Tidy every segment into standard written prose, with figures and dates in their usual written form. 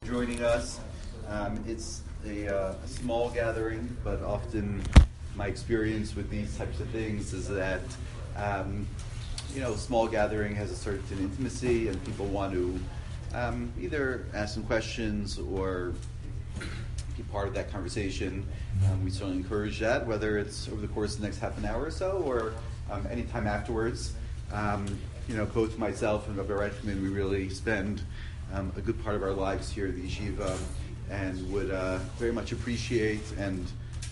joining us. It's a small gathering, but often my experience with these types of things is that a small gathering has a certain intimacy, and people want to either ask some questions or be part of that conversation. We certainly encourage that, whether it's over the course of the next half an hour or so, or any time afterwards. Both myself and Rabbi Reichman, we really spend a good part of our lives here at the yeshiva, and would very much appreciate. And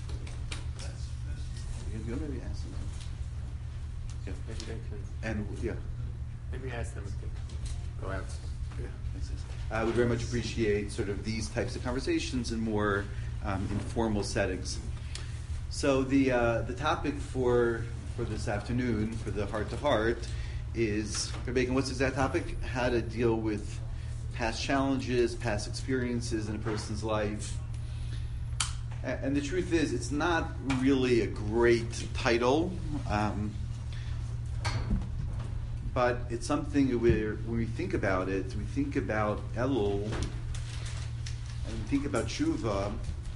you want maybe ask them? Yeah. Maybe they can. And yeah. Maybe ask them if they can go out. Yeah, makes sense. I would very much appreciate sort of these types of conversations in more informal settings. So the topic for this afternoon, for the heart to heart, is, Bacon, what's the exact topic? How to deal with past challenges, past experiences in a person's life. And the truth is, it's not really a great title, but it's something where, when we think about it, we think about Elul, and we think about Tshuva.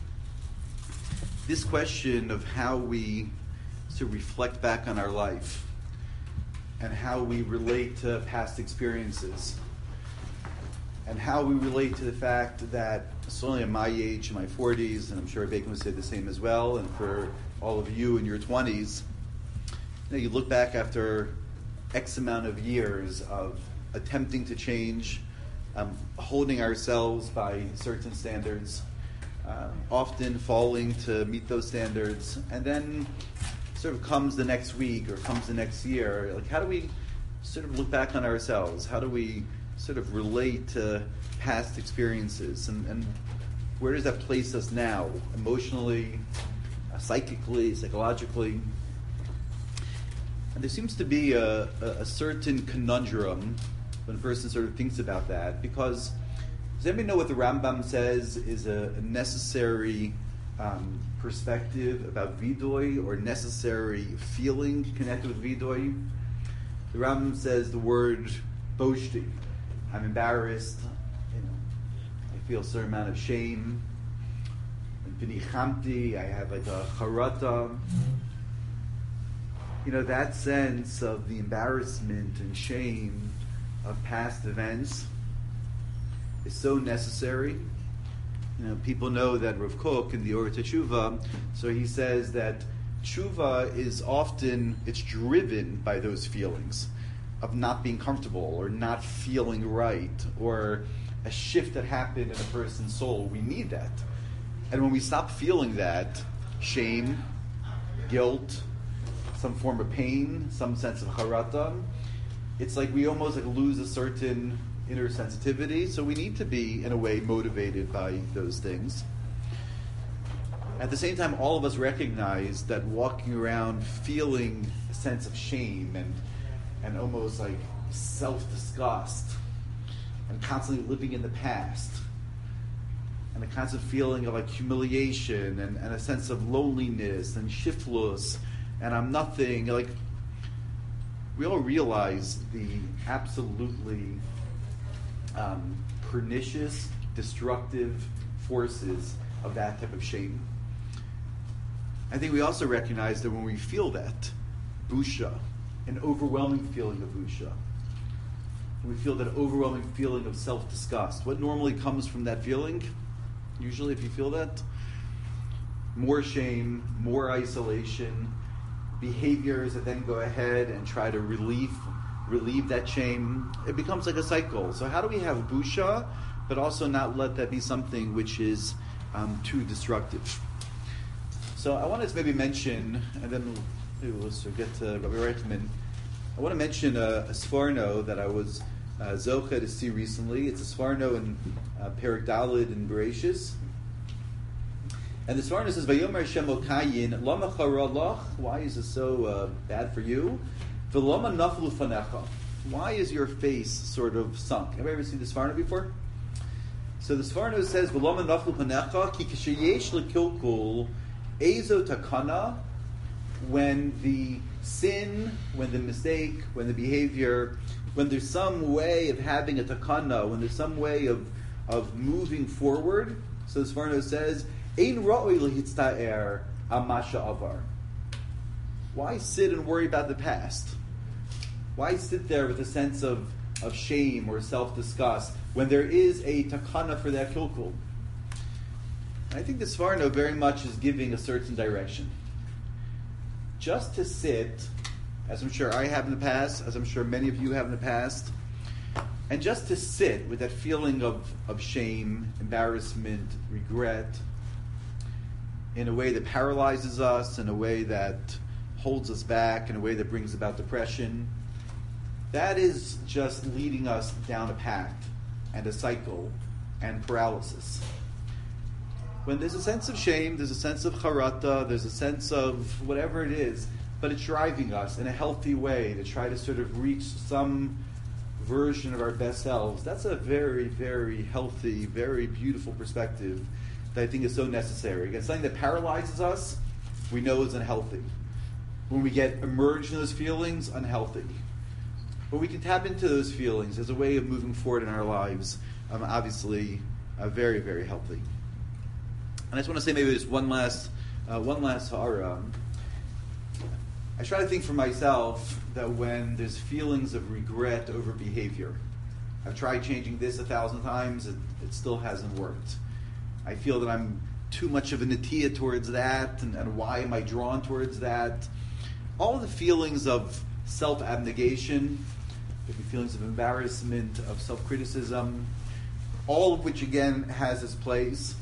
This question of how we sort of reflect back on our life and how we relate to past experiences and how we relate to the fact that, certainly at my age, in my 40s, and I'm sure Bacon would say the same as well, and for all of you in your 20s, you look back after X amount of years of attempting to change, holding ourselves by certain standards, often failing to meet those standards, and then sort of comes the next week or comes the next year. Like, how do we sort of look back on ourselves? How do we sort of relate to past experiences? And where does that place us now, emotionally, psychically, psychologically? And there seems to be a certain conundrum when a person sort of thinks about that, because does anybody know what the Rambam says is a necessary perspective about vidoy, or necessary feeling connected with vidoy? The Rambam says the word boshti. I'm embarrassed. I feel a certain amount of shame. V'nichamti, I have like a charata. That sense of the embarrassment and shame of past events is so necessary. People know that Rav Kook in the Orah Teshuva, so he says that Tshuva is often, it's driven by those feelings of not being comfortable or not feeling right, or a shift that happened in a person's soul. We need that. And when we stop feeling that, shame, guilt, some form of pain, some sense of charata, it's like we almost lose a certain inner sensitivity. So we need to be, in a way, motivated by those things. At the same time, all of us recognize that walking around feeling a sense of shame and almost like self-disgust, and constantly living in the past, and a constant feeling of humiliation and a sense of loneliness and shiftless, and I'm nothing. We all realize the absolutely pernicious, destructive forces of that type of shame. I think we also recognize that when we feel that, busha, an overwhelming feeling of busha, we feel that overwhelming feeling of self-disgust. What normally comes from that feeling? Usually, if you feel that, more shame, more isolation, behaviors that then go ahead and try to relieve that shame. It becomes like a cycle. So how do we have busha, but also not let that be something which is too destructive? So I wanted to maybe mention, and then we'll get to Rabbi Reichman. I want to mention a Sforno that I was zocha to see recently. It's a Sforno in Perek Daled in Bereshis. And the Sforno says, "Vayomer Hashem Okayin, lama charalach." Why is this so bad for you? V'lama naflu fanecha. Why is your face sort of sunk? Have you ever seen the Sforno before? So the Sforno says, "V'lama naflu fanecha ki kasheyesh lekilkul ezo takana." When the sin, when the mistake, when the behavior, when there's some way of having a takana, when there's some way of of moving forward. So the Sforno says, Ein ra'oi lehitzta'er al masha avar. Why sit and worry about the past? Why sit there with a sense of shame or self-disgust when there is a takana for that kilkul? And I think the Sforno very much is giving a certain direction. Just to sit, as I'm sure I have in the past, as I'm sure many of you have in the past, and just to sit with that feeling of shame, embarrassment, regret, in a way that paralyzes us, in a way that holds us back, in a way that brings about depression, that is just leading us down a path and a cycle and paralysis. When there's a sense of shame, there's a sense of charata, there's a sense of whatever it is, but it's driving us in a healthy way to try to sort of reach some version of our best selves. That's a very, very healthy, very beautiful perspective that I think is so necessary. Again, something that paralyzes us, we know is unhealthy. When we get immersed in those feelings, unhealthy. But we can tap into those feelings as a way of moving forward in our lives, obviously very, very healthy. And I just want to say maybe just one last ha'ara. I try to think for myself that when there's feelings of regret over behavior, I've tried changing this 1,000 times, it still hasn't worked. I feel that I'm too much of a natiya towards that, and why am I drawn towards that? All of the feelings of self-abnegation, the feelings of embarrassment, of self-criticism, all of which again has its place.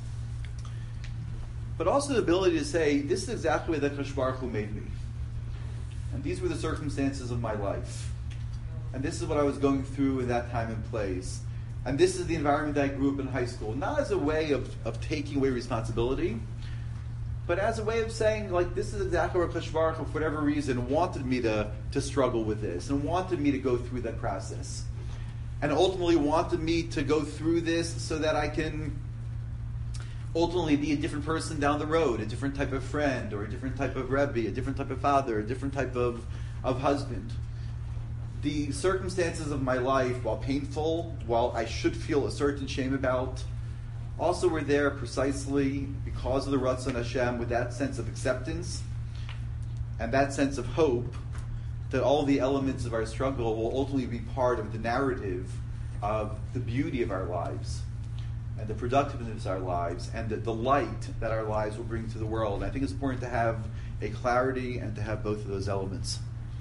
But also the ability to say, this is exactly the way that Kadosh Baruch Hu made me. And these were the circumstances of my life. And this is what I was going through in that time and place. And this is the environment that I grew up in high school. Not as a way of taking away responsibility, but as a way of saying, like, this is exactly where Kadosh Baruch Hu, for whatever reason, wanted me to struggle with this, and wanted me to go through that process. And ultimately wanted me to go through this so that I can ultimately be a different person down the road, a different type of friend, or a different type of rebbe, a different type of father, a different type of husband. The circumstances of my life, while painful, while I should feel a certain shame about, also were there precisely because of the Ratzon Hashem, with that sense of acceptance and that sense of hope that all the elements of our struggle will ultimately be part of the narrative of the beauty of our lives and the productiveness of our lives and the light that our lives will bring to the world. I think it's important to have a clarity and to have both of those elements.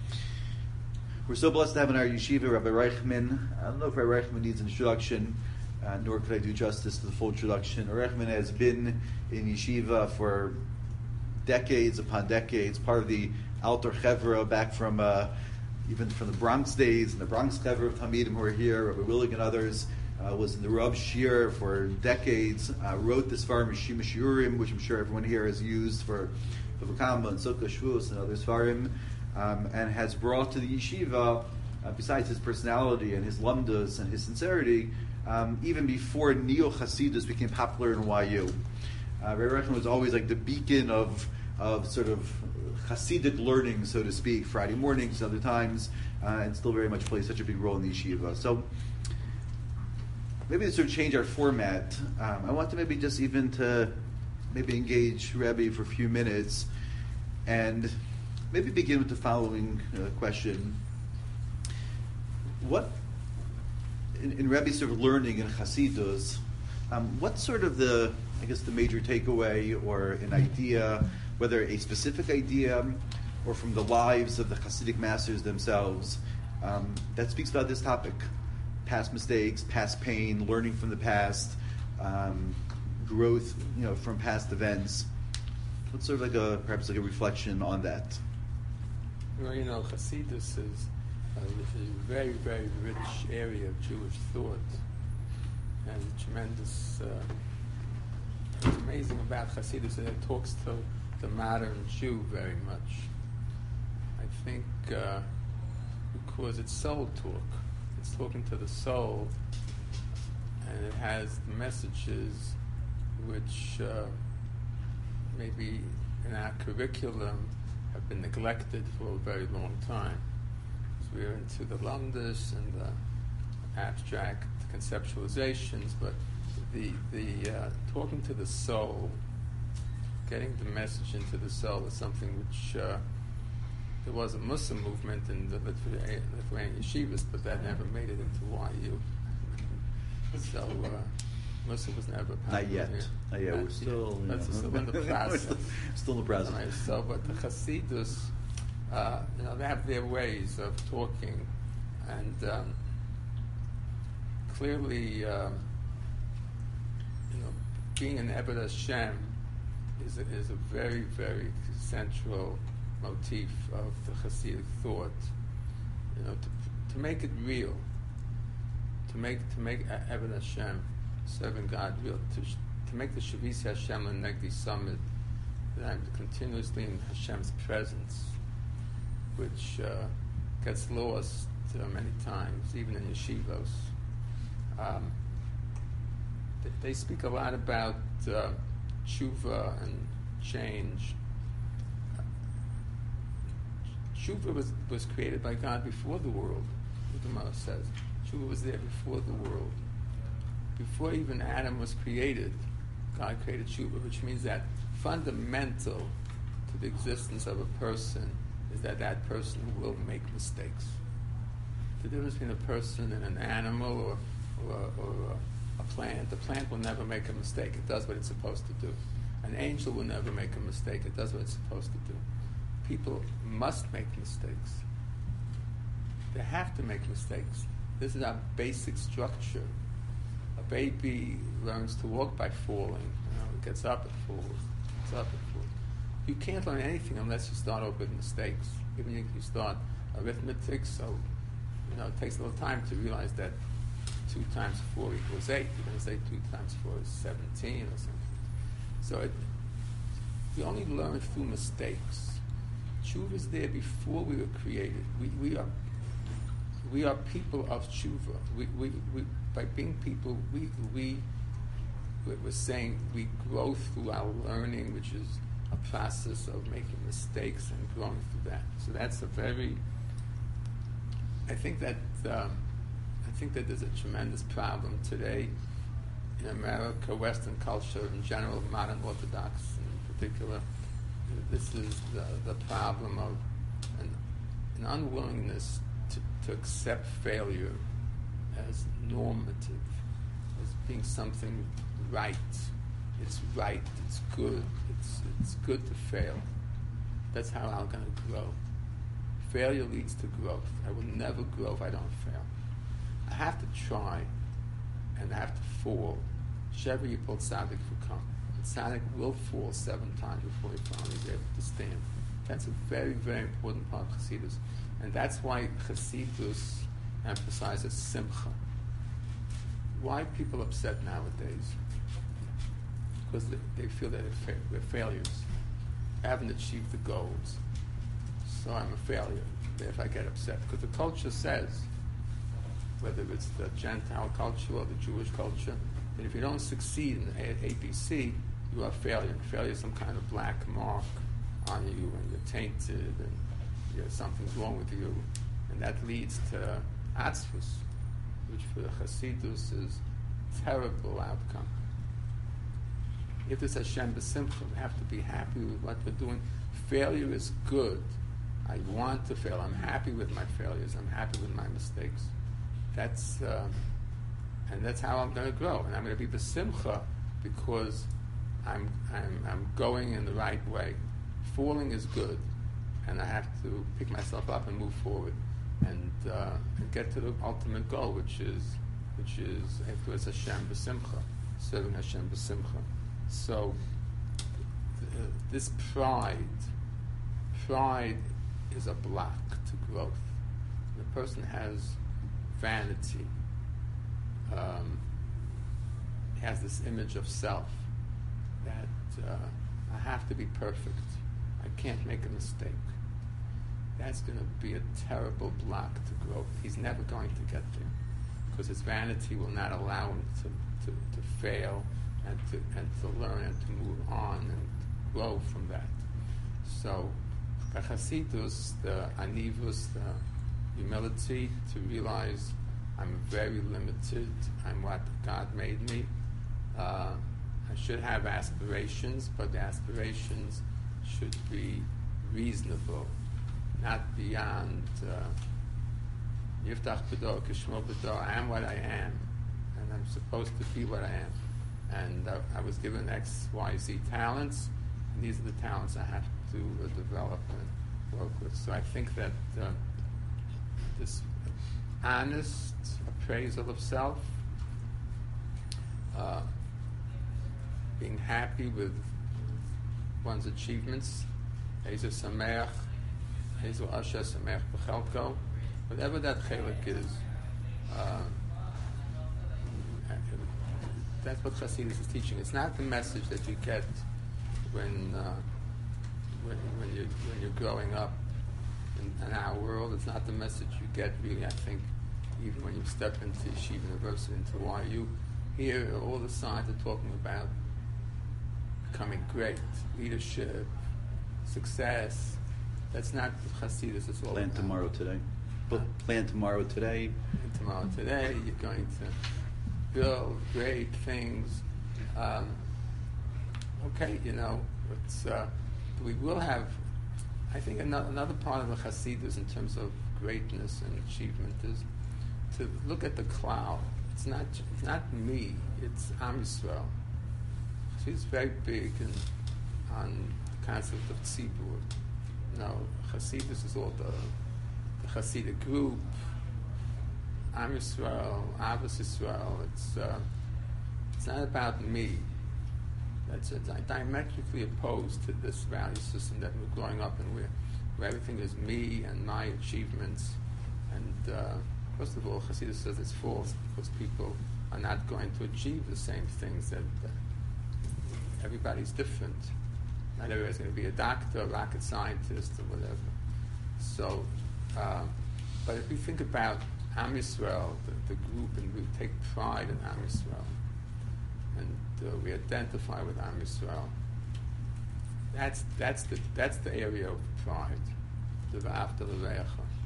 We're so blessed to have in our yeshiva Rabbi Reichman. I don't know if Rabbi Reichman needs an introduction, nor could I do justice to the full introduction. Rabbi Reichman has been in yeshiva for decades upon decades, part of the Alter Chevra back from even from the Bronx days, and the Bronx Chevra of Talmidim who are here, Rabbi Willig and others, was in the Rav Shir for decades, wrote this Svarim, Rishim Shiurim, which I'm sure everyone here has used for Bavakama and Sukkah, Shavuos, and other Svarim, and has brought to the yeshiva, besides his personality and his lamdas and his sincerity, even before Neo-Hasidus became popular in YU. Rabbi Reichman was always like the beacon of sort of Hasidic learning, so to speak, Friday mornings, other times, and still very much plays such a big role in the yeshiva. So maybe to sort of change our format, I want to maybe just even to maybe engage Rebbe for a few minutes and maybe begin with the following question. What, in Rebbe's sort of learning in Hasidus, what's sort of the major takeaway or an idea, whether a specific idea or from the lives of the Hasidic masters themselves, that speaks about this topic? Past mistakes, past pain, learning from the past, growth, from past events. What's sort of perhaps a reflection on that? Well, Hasidus is a very, very rich area of Jewish thought, and tremendous. What's amazing about Hasidus is it talks to the modern Jew very much. I think because it's soul talk. It's talking to the soul, and it has the messages which maybe in our curriculum have been neglected for a very long time. So we're into the lamdas and the abstract conceptualizations, but the talking to the soul, getting the message into the soul is something which there was a Muslim movement in the Lithuanian yeshivas, but that never made it into YU. So Muslim was never popular. Not yet. Here. Not yet. We're still, Still in the process. still in the process. Right, so, but the Hasidus, they have their ways of talking, and clearly, being an Ebed Hashem is a very, very central motif of the Hasidic thought. To make it real, to make Ebed Hashem, serving God real, to make the Shavis Hashem L'Negdi Summit, that I'm continuously in Hashem's presence, which gets lost many times, even in yeshivos. They speak a lot about tshuva and change. Tshuva was created by God before the world, the Gemara says. Tshuva was there before the world. Before even Adam was created, God created tshuva, which means that fundamental to the existence of a person is that person will make mistakes. The difference between a person and an animal or a plant. The plant will never make a mistake. It does what it's supposed to do. An angel will never make a mistake. It does what it's supposed to do. People must make mistakes. They have to make mistakes. This is our basic structure. A baby learns to walk by falling. It gets up, it falls. It's up, it falls. You can't learn anything unless you start off with mistakes. Even if you start arithmetic, so it takes a little time to realize that 2 times 4 equals 8. You're going to say 2 times 4 is 17 or something. So we only learn through mistakes. Tshuva is there before we were created. We are people of tshuva. We by being people, we're saying we grow through our learning, which is a process of making mistakes and growing through that. So that's a very. I think that there's a tremendous problem today in America, Western culture in general, modern Orthodox in particular. This is the problem of an unwillingness to accept failure as normative, as being something right. It's right, it's good, it's good to fail. That's how I'm going to grow. Failure leads to growth. I will never grow if I don't fail. I have to try, and I have to fall. Shever Yipol Tzaddik will come. The Tzaddik will fall 7 times before he finally is able to stand. That's a very, very important part of Chassidus. And that's why Chassidus emphasizes Simcha. Why are people upset nowadays? Because they feel that they're failures. I haven't achieved the goals. So I'm a failure if I get upset. Because the culture says, whether it's the Gentile culture or the Jewish culture, that if you don't succeed in ABC, you are a failure. And failure is some kind of black mark on you, and you're tainted, and something's wrong with you. And that leads to atzvus, which for the Hasidus is a terrible outcome. If it's Hashem b'simcha, we have to be happy with what we're doing. Failure is good. I want to fail. I'm happy with my failures. I'm happy with my mistakes. That's how I'm going to grow, and I'm going to be b'simcha because I'm going in the right way. Falling is good, and I have to pick myself up and move forward, and get to the ultimate goal, which is afterwards Hashem b'simcha, serving Hashem b'simcha. So this pride is a block to growth. The person has vanity. He has this image of self that I have to be perfect. I can't make a mistake. That's going to be a terrible block to growth. He's never going to get there because his vanity will not allow him to fail and to learn and to move on and grow from that. So, by Hasidus, the anivus, the humility to realize I'm very limited. I'm what God made me. I should have aspirations, but the aspirations should be reasonable, not beyond Yiftach B'do, Kishmo B'do. I am what I am, and I'm supposed to be what I am. And I was given X, Y, Z talents, and these are the talents I have to develop and work with. So I think that this honest appraisal of self, being happy with one's achievements, Ezer Sameach, Ezer Asher Sameach B'chelko, whatever that chelik is, that's what Chassidus is teaching. It's not the message that you get when you're growing up in our world. It's not the message you get really, I think, even when you step into Yeshiva University, into YU. Here, all the signs are talking about becoming great, leadership, success. That's not what Chassidus is all Plan about. tomorrow today. Plan tomorrow today. And tomorrow today, you're going to build great things. Okay, it's we will have. I think another part of the Chassidus in terms of greatness and achievement is to look at the cloud. It's not me. It's Am Yisrael. She's very big on the concept of tzibur. Chassidus is all the Hasidic group, Am Yisrael, Avos Yisrael. It's not about me. It's diametrically opposed to this value system that we're growing up in, where everything is me and my achievements. And first of all, Hasidus says it's false because people are not going to achieve the same things. That everybody's different. Not everybody's going to be a doctor, a rocket scientist, or whatever. So. But if we think about Am Yisrael, the group, and we take pride in Am Yisrael, and we identify with Am Yisrael, that's the area of pride, the V'afta L'Recha.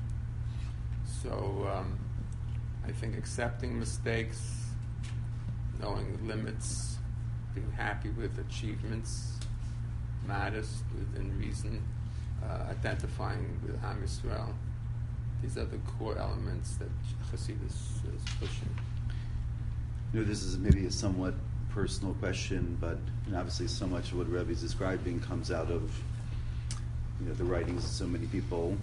So I think accepting mistakes, knowing limits, being happy with achievements, modest within reason, identifying with Am Yisrael. These are the core elements that Chassidus is pushing. This is maybe a somewhat personal question, but obviously so much of what Rebbe is describing comes out of the writings of so many people.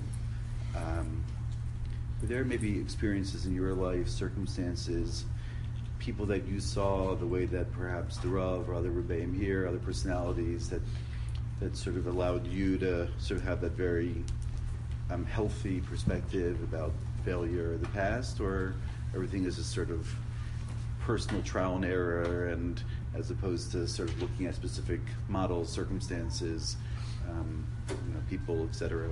Were there maybe experiences in your life, circumstances, people that you saw, the way that perhaps the Rav or other Rebbeim here, other personalities that sort of allowed you to sort of have that very healthy perspective about failure of the past, or everything is just sort of personal trial and error, and as opposed to sort of looking at specific models, circumstances, people, etc.?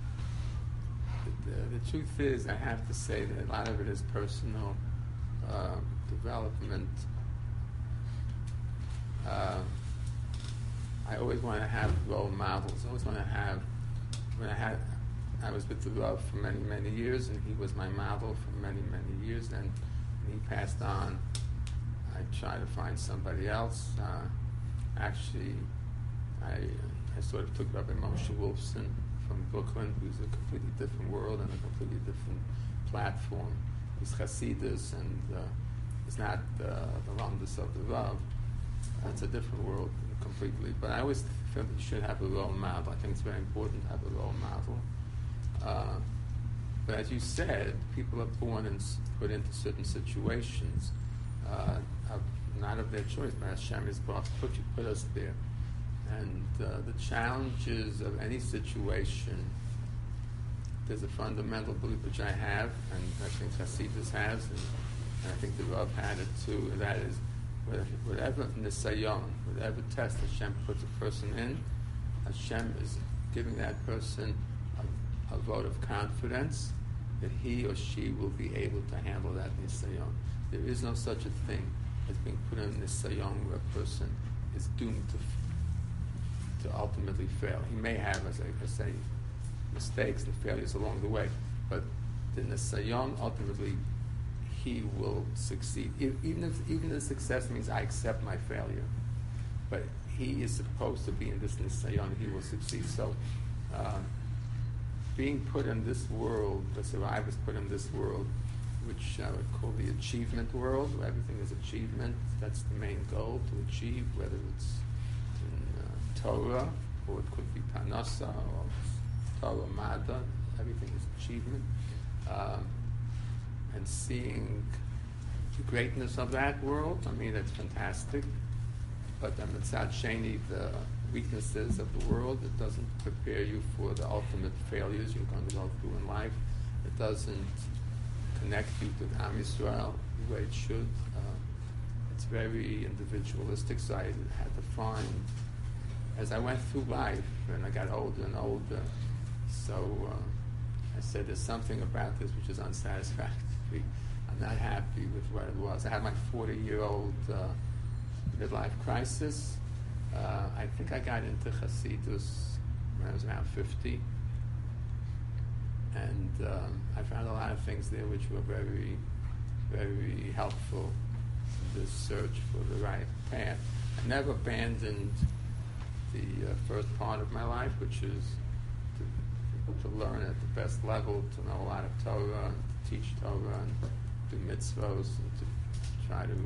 The truth is, I have to say that a lot of it is personal development. I always want to have role models. I always want to have. I was with the Rav for many, many years, and he was my model for many, many years. And when he passed on, I tried to find somebody else. Actually, I sort of took Rabbi Moshe Wolfson from Brooklyn, who's a completely different world and a completely different platform. He's Hasidus, and it's not the Ramdas of the Rav. It's a different world completely. But I always feel that you should have a role model. I think it's very important to have a role model. But as you said, people are born and put into certain situations, not of their choice, but Hashem is put us there. And the challenges of any situation, there's a fundamental belief which I have, and I think Hasidus has, and I think the Rav had it too, and that is, whatever nisayon, whatever test Hashem puts a person in, Hashem is giving that person a vote of confidence that he or she will be able to handle that nisayon. There is no such a thing as being put in nisayon where a person is doomed to ultimately fail. He may have, as I say, mistakes and failures along the way, but the nisayon ultimately, he will succeed. Even if success means I accept my failure, but he is supposed to be in this nisayon, he will succeed. So, being put in this world, the survivors put in this world, which I would call the achievement world, where everything is achievement. That's the main goal, to achieve, whether it's in Torah, or it could be Parnasa, or Torah Mada. Everything is achievement. And seeing the greatness of that world, I mean, that's fantastic. But then Mitzad Sheni, the weaknesses of the world, it doesn't prepare you for the ultimate failures you're going to go through in life. It doesn't connect you to the Am Yisrael the way it should. It's very individualistic, so I had to find, as I went through life, and I got older and older, so I said there's something about this which is unsatisfactory. I'm not happy with what it was. I had my 40-year-old midlife crisis. I think I got into Hasidus when I was around 50. And I found a lot of things there which were very, very helpful in this search for the right path. I never abandoned the first part of my life, which is to learn at the best level, to know a lot of Torah, and to teach Torah, and do mitzvos, and to try to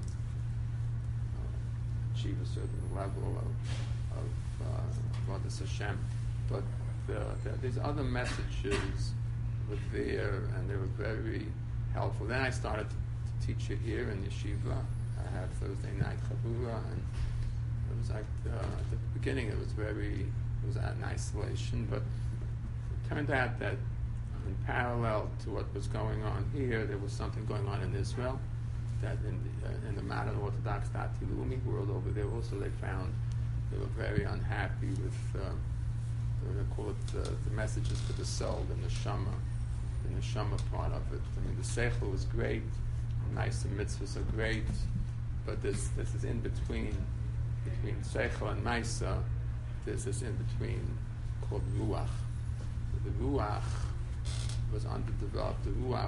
achieve a certain level of Avodas Hashem. But these other messages were there, and they were very helpful. Then I started to teach it here in Yeshiva. I had Thursday night Chavura, and it was like, at the beginning it was in isolation, but it turned out that in parallel to what was going on here, there was something going on in Israel, that in the modern Orthodox Dati Leumi world over there also they found they were very unhappy with they call it the messages to the soul, the neshama part of it. I mean, the seichel was great, nice and mitzvahs are great, but this is in between seichel and maisa. There's this in between called ruach. The ruach was underdeveloped. The ruach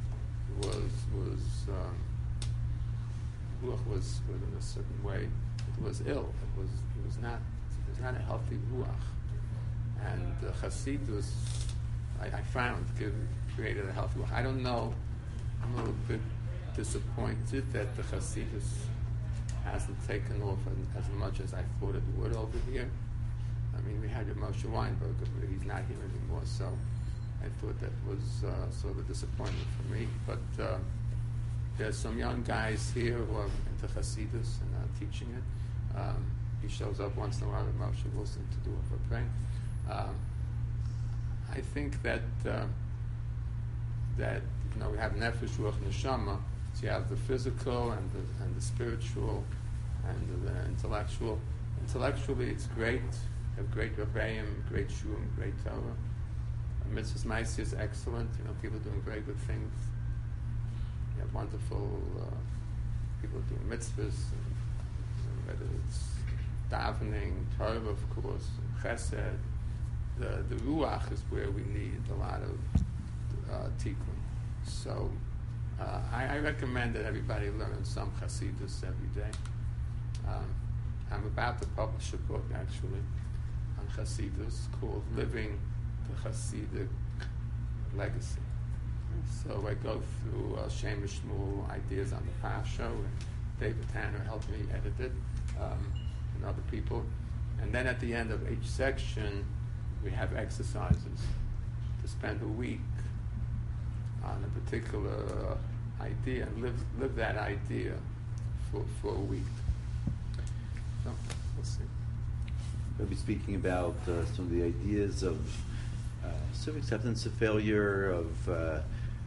was in a certain way, it was ill. It was not a healthy ruach. And Hasidus, I found, created a healthy ruach. I don't know, I'm a little bit disappointed that the Hasidus hasn't taken off as much as I thought it would over here. I mean, we had Moshe Weinberg, but he's not here anymore, so I thought that was sort of a disappointment for me. But there's some young guys here who are into Hasidus and are teaching it. He shows up once in a while with Moshe Wilson to do it for praying. I think that we have nefesh, ruach, neshama. So you have the physical and the spiritual and the intellectual. Intellectually, it's great. You have great Rebbeim, great Shurim, great Torah. Mitzvahs Maisi is excellent. People are doing very good things. You have wonderful people doing mitzvahs, whether it's davening, Torah, of course, chesed. The ruach is where we need a lot of tikkun. So I recommend that everybody learn some Hasidus every day. I'm about to publish a book, actually, on Hasidus called Living the Hasidic Legacy. So I go through Shem Shmuel ideas on the Pasha, and David Tanner helped me edit it, and other people. And then at the end of each section, we have exercises to spend a week on a particular idea and live that idea for a week. So we'll see. We'll be speaking about some of the ideas of sort of acceptance of failure, of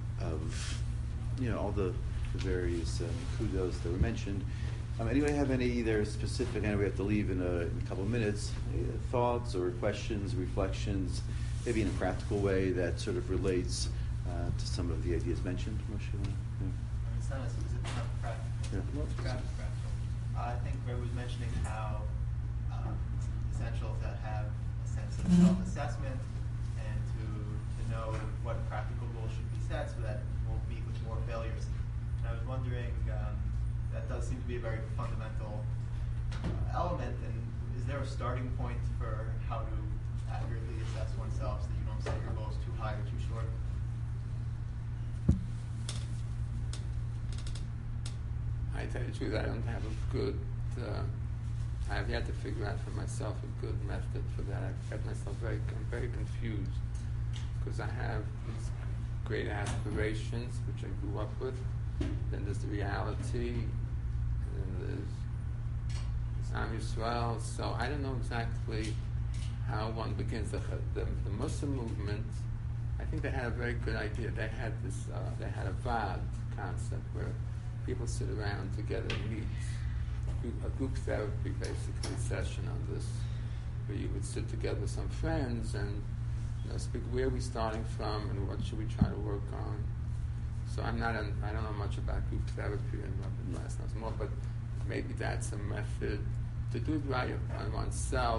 all the various kudos that were mentioned. Anybody have any either specific, I know we have to leave in a couple of minutes, thoughts or questions, reflections, maybe in a practical way that sort of relates to some of the ideas mentioned? Moshe, It's not practical. It's practical. I think Ray was mentioning how it's essential to have a sense of self-assessment and to know what practical goals should be set so that you won't meet with more failures. there a starting point for how to accurately assess oneself so that you don't set your goals too high or too short? I tell you the truth, I don't have a good, I've yet to figure out for myself a good method for that. I've got myself I'm very confused, because I have these great aspirations, which I grew up with, then there's the reality, and then there's Am Yisrael, so I don't know exactly how one begins. The Muslim movement, I think they had a very good idea. They had a VAD concept where people sit around together and meet, a group therapy basically session on this, where you would sit together with some friends and speak where are we starting from and what should we try to work on. So I don't know much about group therapy and Rabbi Glass knows more, but maybe that's a method to do it right on oneself.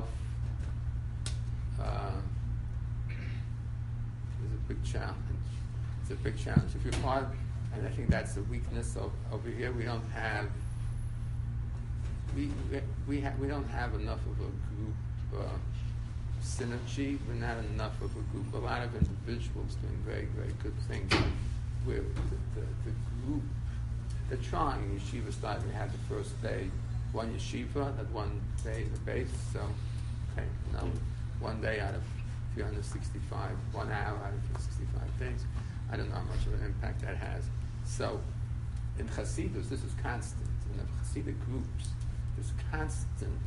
Is a big challenge. It's a big challenge. If you're part, and I think that's the weakness over here. We don't have we don't have enough of a group synergy. We're not enough of a group. A lot of individuals doing very, very good things. Where the group, they're trying. Yeshiva started. We had the first day, one yeshiva, that one day in the base. So, one day out of 365, 1 hour out of 365 days. I don't know how much of an impact that has. So, in Hasidus, this is constant. In the Hasidic groups, there's constant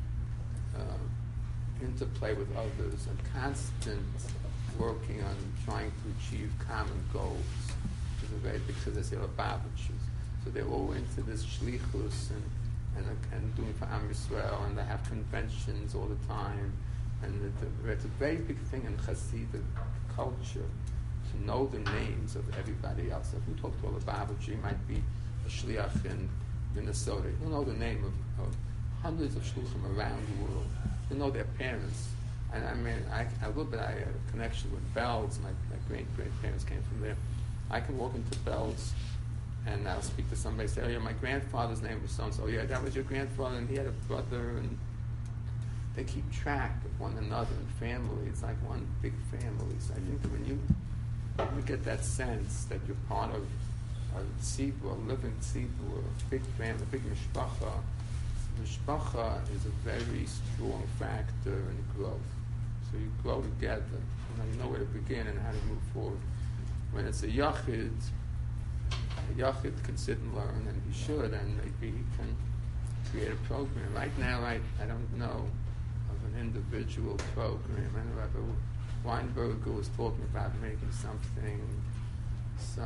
interplay with others and constant working on trying to achieve common goals. Which is a very big tradition of Lubavitchers. So they're all into this shlichus and doing for Am Yisrael, and they have conventions all the time. And it's a very big thing in Hasidic culture to know the names of everybody else. If you talk to a Lubavitcher, you might be a shliach in Minnesota. You know the name of hundreds of shluchim around the world. You know their parents. And I mean, I had a connection with Belz. My great-great-parents came from there. I can walk into Belz and I'll speak to somebody and say, oh yeah, my grandfather's name was so-and-so. Oh yeah, that was your grandfather, and he had a brother, and they keep track of one another and family. It's like one big family. So I think that when you get that sense that you're part of a tzibur, a living tzibur, a big family, a big mishpacha, mishpacha is a very strong factor in growth. So you grow together. You know where to begin and how to move forward. When it's a yachid can sit and learn, and he should, and maybe he can create a program. Right now, I don't know of an individual program. I know Rabbi Weinberger was talking about making something, so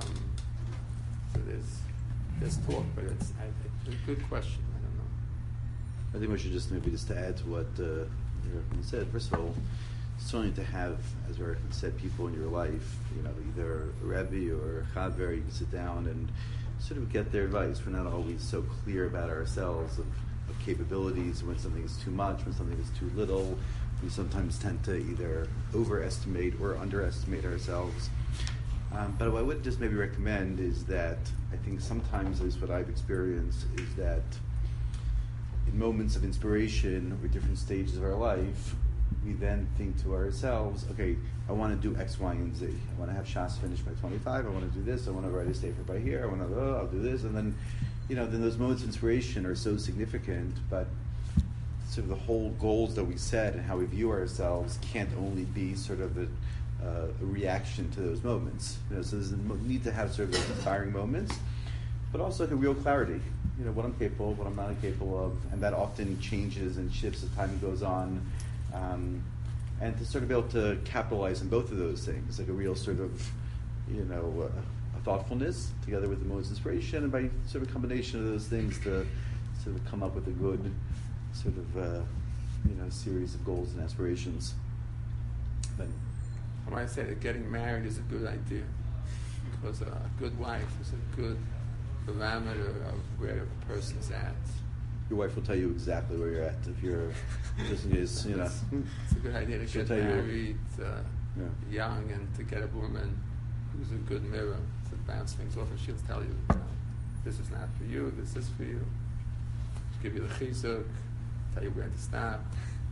there's talk, but it's a good question. I don't know. I think we should just to add to what Erickman said. First of all, certainly to have, as Erickman said, people in your life, either a Rebbe or a Chaver, you can sit down and sort of get their advice. We're not always so clear about ourselves of capabilities, when something is too much, when something is too little. We sometimes tend to either overestimate or underestimate ourselves. But what I would just maybe recommend is that I think sometimes, at least what I've experienced, is that in moments of inspiration or different stages of our life, we then think to ourselves, okay, I want to do X, Y, and Z. I want to have Shas finished by 25. I want to do this. I want to write a stafer by here. I want to, I'll do this. And then, then those moments of inspiration are so significant, but sort of the whole goals that we set and how we view ourselves can't only be sort of a reaction to those moments. So there's a need to have sort of those inspiring moments, but also like a real clarity. What I'm capable of, what I'm not capable of, and that often changes and shifts as time goes on. And to sort of be able to capitalize on both of those things, like a real sort of, a thoughtfulness together with the most inspiration, and by sort of a combination of those things to sort of come up with a good sort of, series of goals and aspirations. But I might say that getting married is a good idea, because a good wife is a good parameter of where a person's at. Your wife will tell you exactly where you're at if you're listening to this, It's a good idea to get married young, and to get a woman who's a good mirror to bounce things off, and she'll tell you, this is not for you, this is for you. She'll give you the chizuk, tell you where to stop.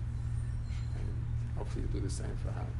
hopefully you'll do the same for her.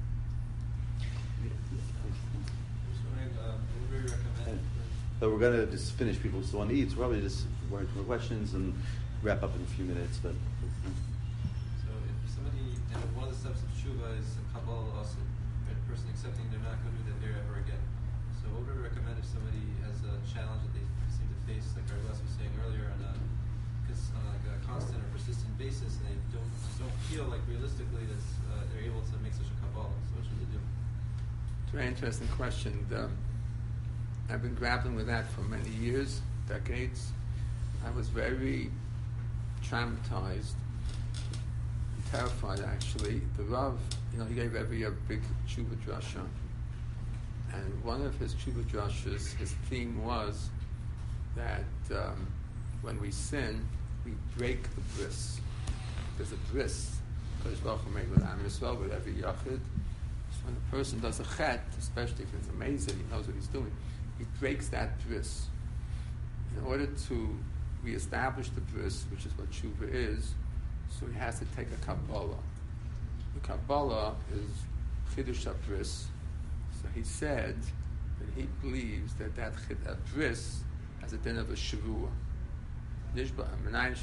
What would we recommend? So we're going to just finish. People still want to eat, so probably just one or two more questions and wrap up in a few minutes. But So if somebody, one of the steps of tshuva is a kabbalah also, a person accepting they're not going to do that there ever again. So what would we recommend if somebody has a challenge that they seem to face, like our Les was saying earlier, on like a constant or persistent basis, and they don't feel like realistically that they're able to make such a kabbalah. So what should they do? It's a very interesting question. I've been grappling with that for many years, decades. I was very traumatized, terrified actually. The Rav, he gave every year a big tshuva drasha. And one of his tshuva drashas, his theme was that when we sin, we break the bris. There's a bris, Kodesh Baruch Hu made with Am Yisrael, with every yachid. So when a person does a chet, especially if it's amazing, he knows what he's doing, he breaks that bris. In order to reestablish the bris, which is what tshuva is, so he has to take a Kabbalah. The Kabbalah is Chiddush HaBris. So he said that he believes that bris has a din of a Shavua. Gemara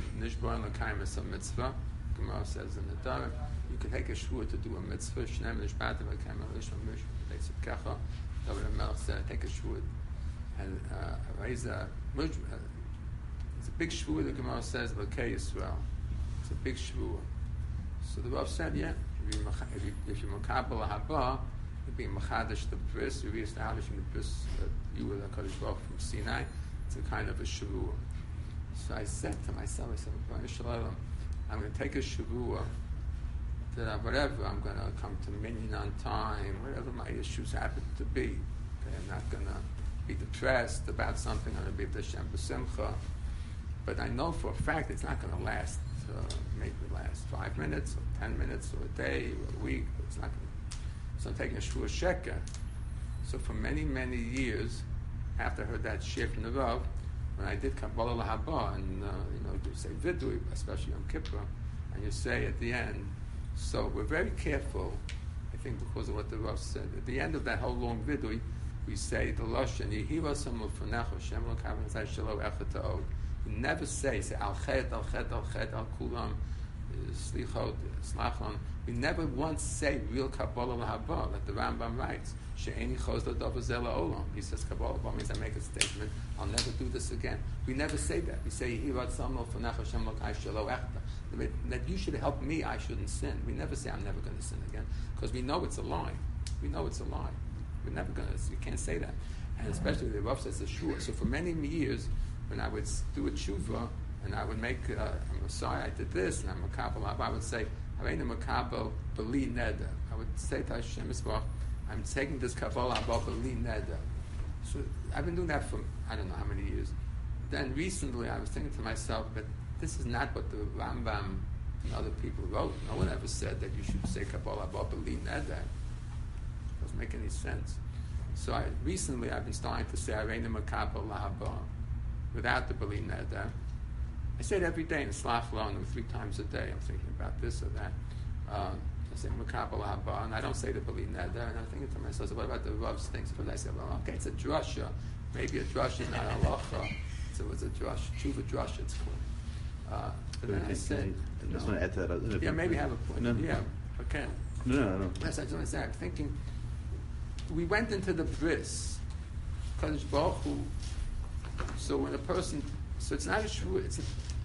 says in the Torah, you can take a Shavua to do a mitzvah. David HaMelech said, take a shvuah, and it's a big shvuah. The Gemara says, "L'kei Yisrael." It's a big shvuah. So the Rav said, yeah, if you makabel haba, you're being machadish the bris, you're reestablishing the bris that you were the Kodesh Baruch from Sinai. It's a kind of a shvuah. So I said to myself, I'm going to take a shvuah. That whatever, I'm going to come to minyan on time, whatever my issues happen to be. Okay, I'm not going to be depressed about something, I'm going to be b'Hashem b'simcha. But I know for a fact it's not going to last, maybe last 5 minutes, or 10 minutes, or a day, or a week. It's not going to. So I'm taking a shvuah sheker. So for many, many years, after I heard that shir from the Rav, when I did Kabbalah Lahaba, and you say vidui, especially on Kippur, and you say at the end, so we're very careful, I think because of what the Rav said. At the end of that whole long vidui, we say the Lashon, Yehiva Samu Funecho, Shem Lo Kavim Zay Shelo Echet Ta'od. We never say Al Chet, Al Chet, Al Chet, Al Kulam, Slichot, Slachon. We never once say real Kabbalah Lahaba, like the Rambam writes. She'eni Choz L'Davar Zeh La'olam. He says Kabbalah Lahaba means I make a statement, I'll never do this again. We never say that. We say Yehiva Samu Funecho, Shem Lo Kavim Shelo Echet. That you should help me, I shouldn't sin. We never say I'm never going to sin again, because we know it's a lie. We know it's a lie. We're never going to. You can't say that, and especially the Rav says the shua. So for many years, when I would do a tshuva and I would make a Messiah, I did this, and I'm a kabel. I would say Hareinu Makabel B'li Neder. I would say to Hashem Yisborach, I'm taking this Kabbalah about B'li Neder. So I've been doing that for I don't know how many years. Then recently, I was thinking to myself, but this is not what the Rambam and other people wrote. No one ever said that you should say Kabbalah about B'li Neder. It doesn't make any sense. So recently I've been starting to say Hareinu Makabel Lahaba without the B'li Neder. I say it every day in Slach Lanu 3 times a day. I'm thinking about this or that. I say Makabel Lahaba, and I don't say the B'li Neder. And I'm thinking to myself, so what about the Rav's things? But I said, well, okay, it's a drasha. Maybe a drasha is not halacha. So it's a drasha, tshuva drasha it's called. But then I said, I just want to add to that. Yeah, maybe have a point. No. Yeah, okay. No. Yes, I just want to say, I'm thinking, we went into the bris, Kodesh Baruch Hu. So when a person, so it's not a shvuah, it's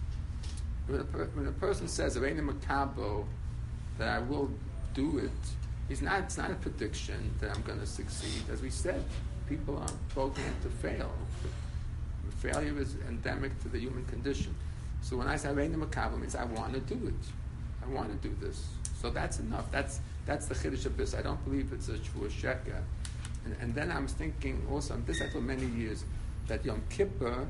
when a person says, Hareinu Makabel, that I will do it, it's not a prediction that I'm going to succeed. As we said, people are programmed to fail. Failure is endemic to the human condition. So when I say Hareinu Makabel, means I want to do it. I want to do this. So that's enough. That's the Chiddush HaBris. I don't believe it's a shvuah sheker. And then I'm thinking also, this I thought many years, that Yom Kippur,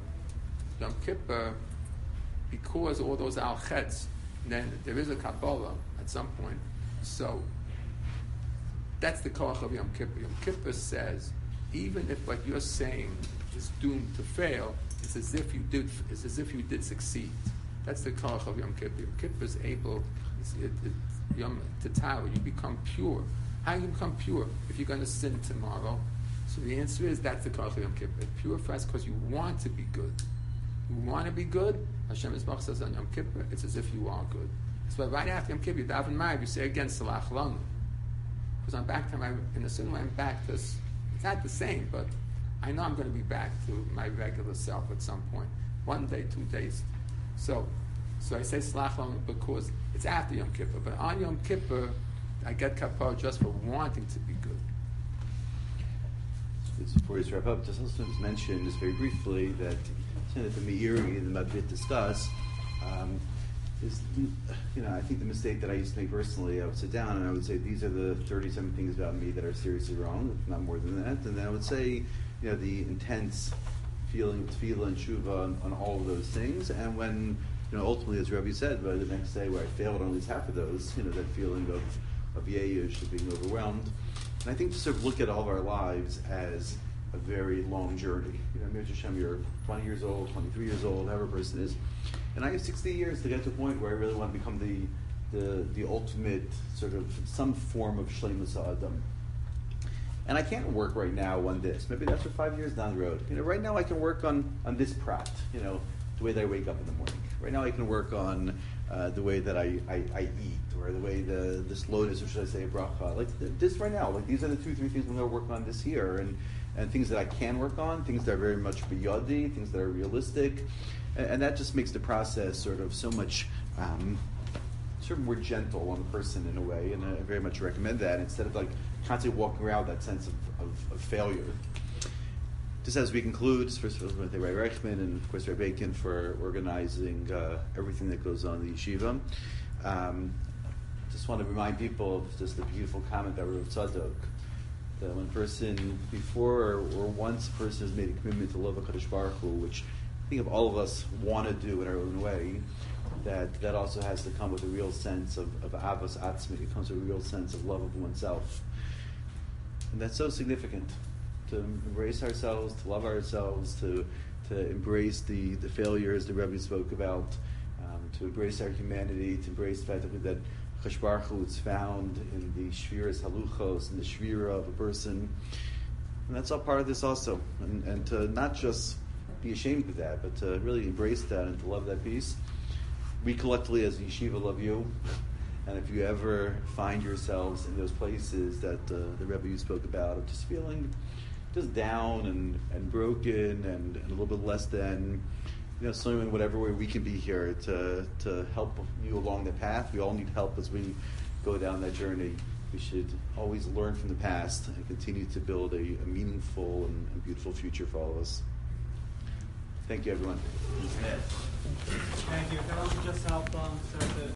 because all those al-chets, then there is a Kabbalah at some point. So that's the koach of Yom Kippur. Yom Kippur says, even if what you're saying is doomed to fail, it's as if you did succeed. That's the koach of Yom Kippur. Yom Kippur is able to tower. You become pure. How do you become pure? If you're going to sin tomorrow, so the answer is that's the koach of Yom Kippur. It purifies because you want to be good. You want to be good. Hashem Yisbarach says on Yom Kippur, it's as if you are good. So right after Yom Kippur, you daven Ma'ariv, you say again Salach Lanu. Because I'm back to in a certain way, I'm back to. It's not the same, but I know I'm going to be back to my regular self at some point. 1 day, 2 days. So I say Salach Lanu because it's after Yom Kippur. But on Yom Kippur, I get kapara just for wanting to be good. Before you wrap up, just also mention just very briefly that the Meiri and the Madbit discuss is, I think the mistake that I used to make personally, I would sit down and I would say, these are the 37 things about me that are seriously wrong, if not more than that. And then I would say, the intense feeling of tefillah and tshuva on all of those things. And when, ultimately, as Rabbi said, by the next day where I failed on at least half of those, that feeling of yeyush, of being overwhelmed. And I think to sort of look at all of our lives as a very long journey. Mir Hashem, you're 20 years old, 23 years old, however a person is. And I have 60 years to get to a point where I really want to become the ultimate sort of some form of shleimus ha'adam. And I can't work right now on this. Maybe that's for 5 years down the road. Right now I can work on this prat, the way that I wake up in the morning. Right now I can work on the way that I eat, or the way the slowness, or should I say a bracha. Like this right now, these are the 2-3 things I'm going to work on this year. And things that I can work on, things that are very much biyadi, things that are realistic. And that just makes the process sort of so much sort of more gentle on the person in a way, and I very much recommend that, instead of constantly walking around that sense of failure. Just as we conclude, first of all, I want to thank Ray Reichman and of course Ray Bacon for organizing everything that goes on in the yeshiva. Just want to remind people of just the beautiful comment by Rav Tzadok, that when a person, before or once a person has made a commitment to love HaKadosh Baruch Hu, which I think of all of us want to do in our own way, that also has to come with a real sense of avos atzmi. It comes with a real sense of love of oneself. And that's so significant, to embrace ourselves, to love ourselves, to embrace the failures the Rebbe spoke about, to embrace our humanity, to embrace the fact that Kadosh Baruch Hu is found in the shviras haluchos, in the shvira of a person. And that's all part of this also. And to not just be ashamed of that, but to really embrace that and to love that piece. We collectively as yeshiva love you. And if you ever find yourselves in those places that the Rebbe you spoke about, of just feeling just down and broken and a little bit less than, so in whatever way we can be here to help you along the path. We all need help as we go down that journey. We should always learn from the past and continue to build a meaningful and beautiful future for all of us. Thank you, everyone. Thank you. If I could just help start the